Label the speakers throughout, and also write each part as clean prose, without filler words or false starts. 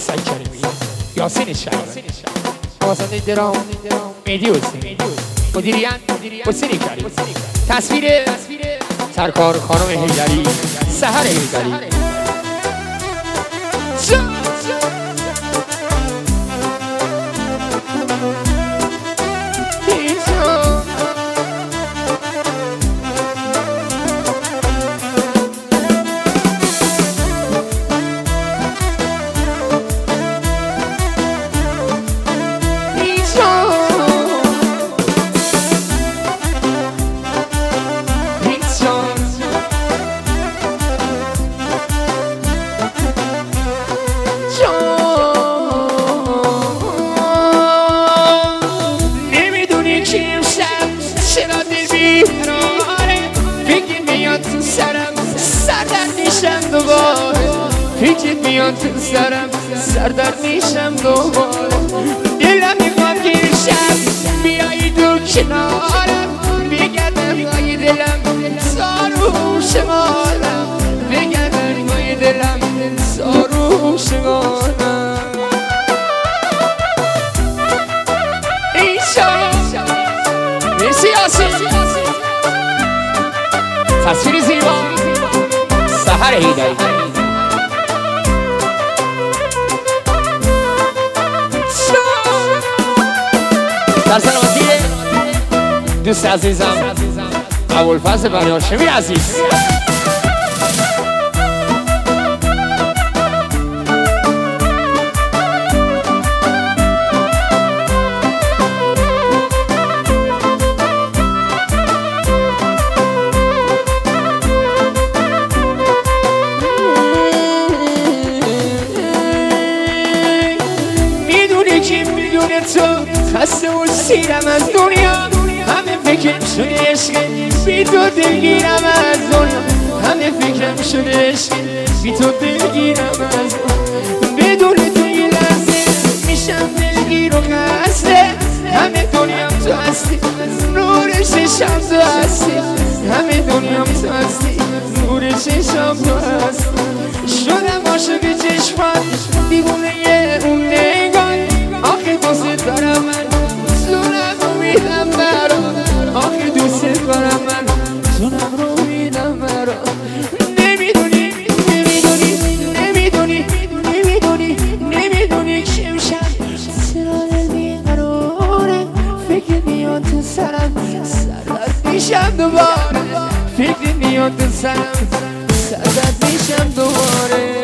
Speaker 1: سعید کریمی، یاسین شهری، آزاده درام، مهدی حسینی، مدیریت حسین کریمی، تصویر سرکار خانم حیدری، سحر حیدری.
Speaker 2: فکرت میاد تو سرم سردرد میشم دوباره دلم میخواد که شب بیایی تو کنارم بگردم گاهی دلم سارو شمارم بگردم گاهی دلم سارو شمارم ایشا
Speaker 1: مرسی یاسین. تصویر زیبا سحر حیدری. در سلامتی دوست عزیزم ابوالفضل بنی هاشمی عزیز.
Speaker 2: میدونی که میدونه تو خسته و سیرم از دنیا همه فکرم شده عشق بی تو دلگیرم از دنیا همه فکرم شده عشق بی تو دلگیرم از دنیا بدون تو یه لحظه میشم دلگیر و خسته همه دنیام تو هستی نور چشم تو هستی همه دنیام تو هستی نور چشم تو هستی شدم عاشق چشمات دیوونه اون نگاه آخه دوست دارم من زونم رو میدم برام آخه دوست دارم من زونم رو میدم برام نمیدونی که میشم چرا دل بیقراره فکر میاد تو سرم سردرد میشم دوباره فکر میاد تو سرم سردرد میشم دوباره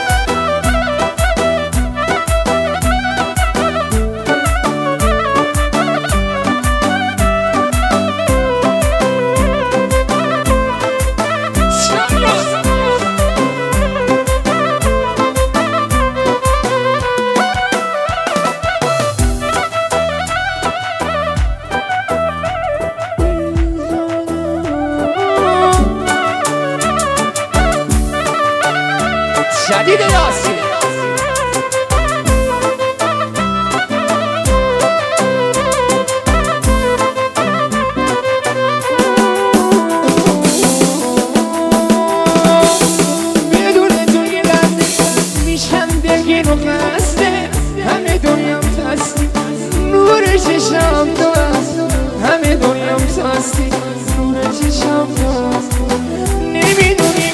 Speaker 1: جدید یاسین.
Speaker 2: بدون تو یه لحظه میشم دلگیر و خسته همه دنیام تو هستی نور چشم تو هست همه دنیام تو هستی نور چشم تو هست نمیدونی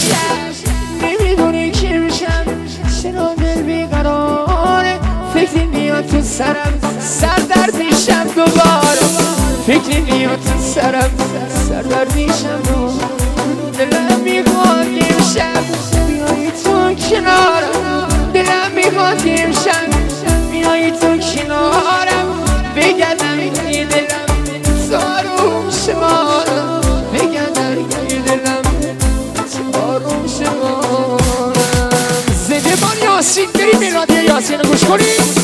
Speaker 2: که میشم چرا دل بیقراره فکر میاد تو سرم سردرد میشم دوباره فکر میاد تو سرم سردرد میشم دوباره دلم میخواد که امشب بیایی تو کنارم دلم میخواد که امشب بیایی تو کنارم بگردم یه دلم سارو شمارم بگردم یه دلم سارو شمارم
Speaker 1: زنده بان یاسین. بریم میلادی یاسین رو گوش کنیم.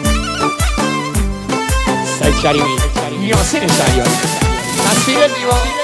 Speaker 1: سعید کریمی، یاسین شهریاری. تصویر دیوان